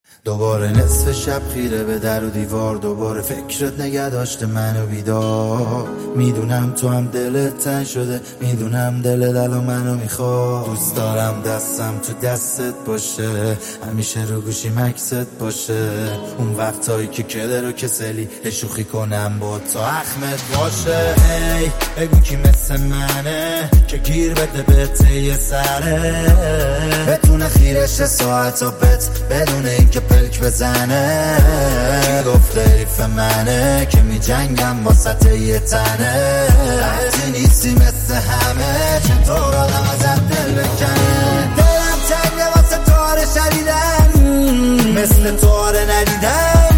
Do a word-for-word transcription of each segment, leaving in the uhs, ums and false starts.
دوباره نصف شب خیره به در و دیوار، دوباره فکرت نگه داشته منو بیدار. میدونم تو هم دلت تنگ شده، میدونم دلت الان منو میخواد. دوست دارم دستم تو دستت باشه، همیشه رو گوشی مکست باشه. اون وقتایی که کدر و کسلی شوخی کنم با تو اخمت باشه. ای بگو کی مثل منه که گیر بده به ته سره، بتونه خیرش ساعت و بت بدون اینکه پلک بزنه. کی گفته حیف منه که می جنگم واسط یه تنه. وقتی نیستی مثل همه چطور آدم ازت دل بکنه. دلم تنگه واسه تاره شدیدن، مثل تاره ندیدن.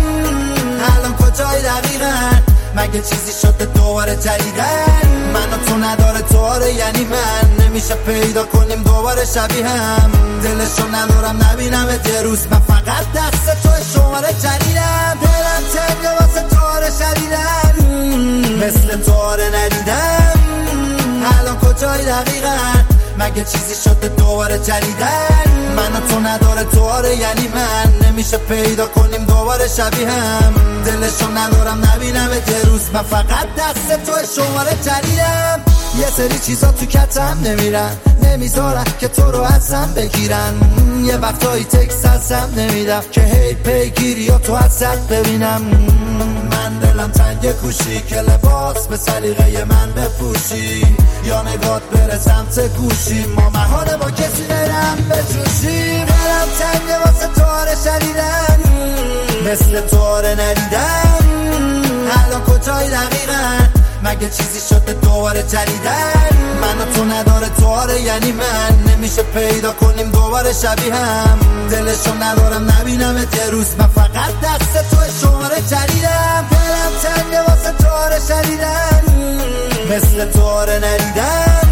الان کجای دقیقا؟ مگه چیزی شده دوباره جدیدن؟ من و تو نداره تواره یعنی من نمیشه پیدا کنیم دوباره شبیه هم. دلشو ندارم نبینم یه روز، من فقط دست توی شماره جدیدم. دلم تنگه واسه تواره شدیدن، مثل تواره ندیدم. الان کجای دقیقا؟ مگه چیزی شده دوباره جدیدن؟ من و تو نداره تواره یعنی من نمیشه پیدا کنیم دوباره شبیه هم. دلشو ندارم نبینم یه روز، من فقط دست توی شماره جدیدم. یه سری چیزا تو کتم نمیرن، نمیذارن که تو رو ازم بگیرن. یه وقتایی تکس ازم نمیدم که هی پیگیری یا تو ازت ببینم. من دلم تنگ کوشی که لباس به سلیقه من بپوشی، یا نگات بره سمت گوشی. ما محاله با کسی برم بجوشی. دلم تنگ واسه تاره شدیدن، مثل تاره ندیدن. الان کجای دقیقا؟ مگه چیزی شده دوباره جدیدن؟ من و تو نداره تواره یعنی من نمیشه پیدا کنیم دوباره شبیه هم. دلشو ندارم نبینم یه روز، من فقط دست توی شماره جدیدم. دلم تنگه واسه تواره شدیدن، مثل تواره ندیدن.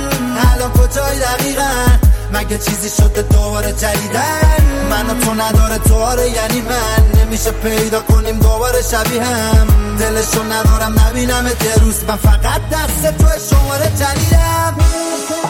الان کجای دقیقا؟ مگه چیزی شده دوباره جدیدن؟ من و تو نداره تواره یعنی من نمیشه پیدا کنیم دوباره شبیه هم. دلشو ندارم نبینم یه روز، من فقط دست توی شماره جدیدم.